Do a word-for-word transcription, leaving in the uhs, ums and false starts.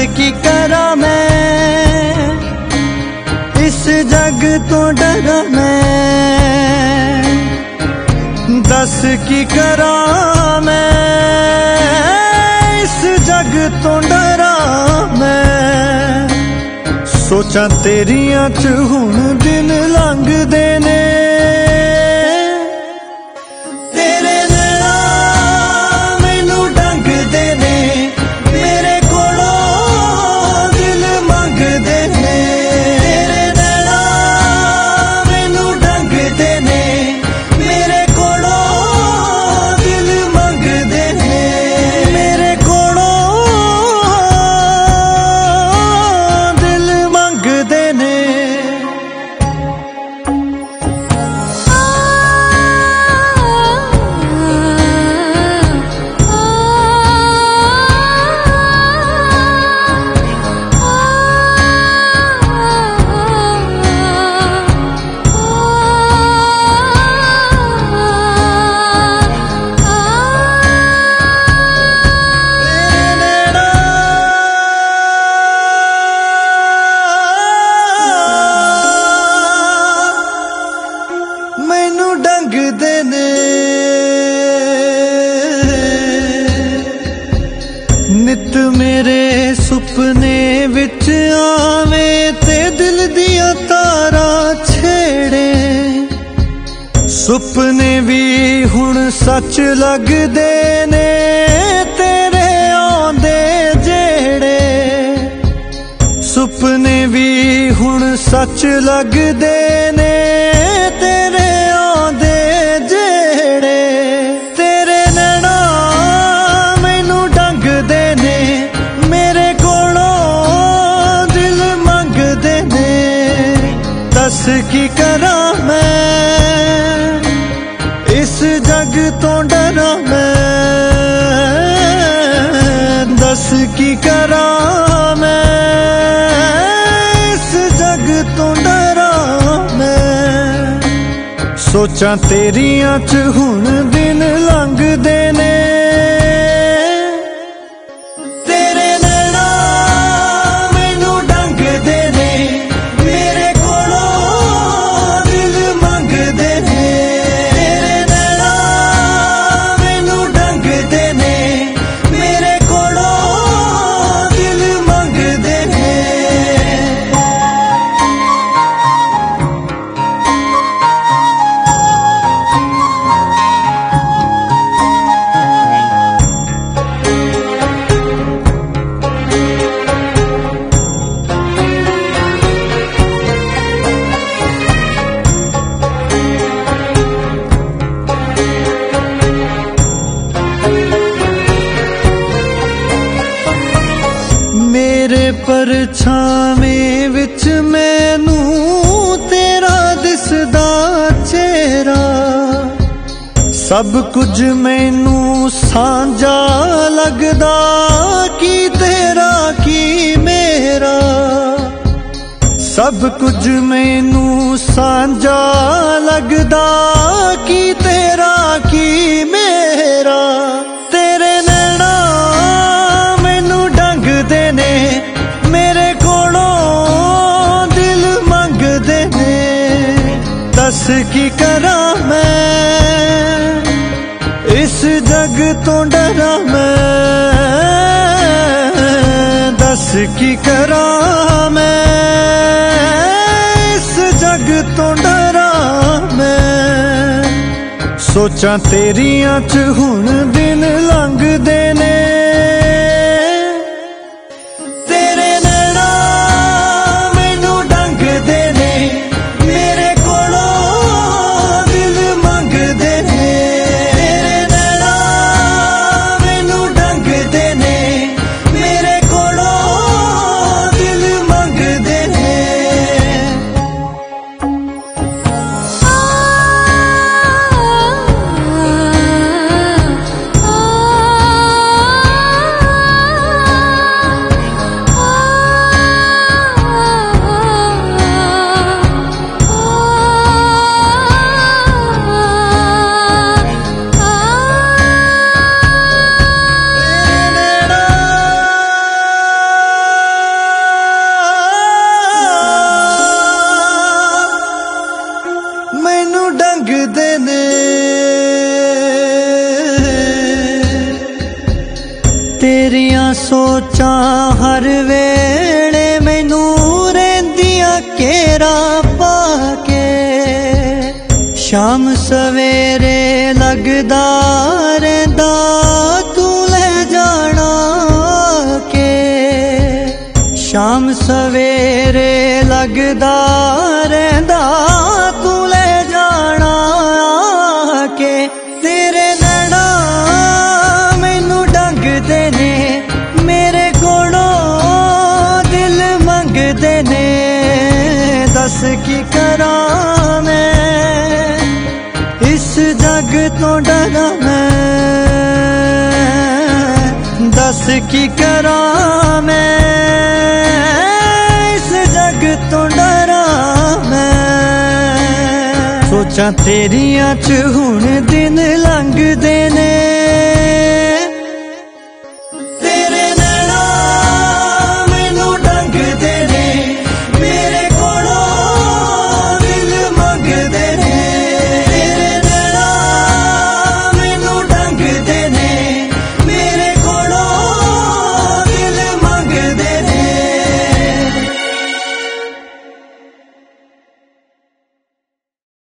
की करा मैं, इस जग तो डरा मैं। दस की करा मैं, इस जग तो डरा मैं। सोचा तेरियां च हुण दिन लंघदे ने, तेरे नैना मैनू डंगदे ने, मेरे कोलों दिल मंगदे ने। तेरे नैना मैनू डंगदे ने, मेरे कोलों दिल मंगदे ने, मेरे कोलों दिल मंगदे ने। मैनू डंगदे ने, नित मेरे सुपने विच आवे ते दिल दियां तारां छेड़े। सुपने भी हुण सच लगदे ने, तेरे आंदे जेड़े। सुपने भी हुण सच लगदे ने, तेरे आंदे जेड़े। तेरे नैना मैनू डंगदे ने, मेरे कोलों दिल मंगदे ने। दस की करा मैं, इस जग तो डरा मैं। दस की करा मैं, इस जग तो डरा मैं। सोचा तेरियां च हुण दिन लंघदे ने, तेरे नैना मैनू डंगदे ने, मेरे कोलों दिल मंगदे ने। तेरे नैना मैनू डंगदे ने, मेरे कोलों दिल मंगदे ने। मेरे परछावें विच मैनू तेरा दिसदा चेहरा। सब कुछ मैनू सांझा लगदा, की तेरा की मेरा। सब कुछ मैनू सांझा लगदा, की तेरा की मेरा। तेरे नैना मैनू डंगदे ने, मेरे कोलों दिल मंगदे ने। दस की करा मैं, इस जग तो डरा मैं। दस की करा मैं, इस जग तो डरा मैं। सोचा तेरियां च हुण दिन लंघदे ने, तेरे नैना मैनू डंगदे ने, मेरे कोलों दिल मंगदे ने। तेरे नैना मैनू डंगदे ने, मेरे कोलों दिल मंगदे ने। तेरियां सोचां हर वेले मैनू रहिंदियां घेरा पाके शाम सवेरे लगदा रहिंदा तू ले जाना के शाम सवेरे लगदा रहिंदा तू ले जाना के तेरे नैना मैनू डंगदे ने मेरे कोलों दिल मंगदे ने दस की करां मैं इस जग तो डरा मैं दस की करां मैं इस जग तो डरा मैं सोचां तेरियां च हुण दिन लंघदे ने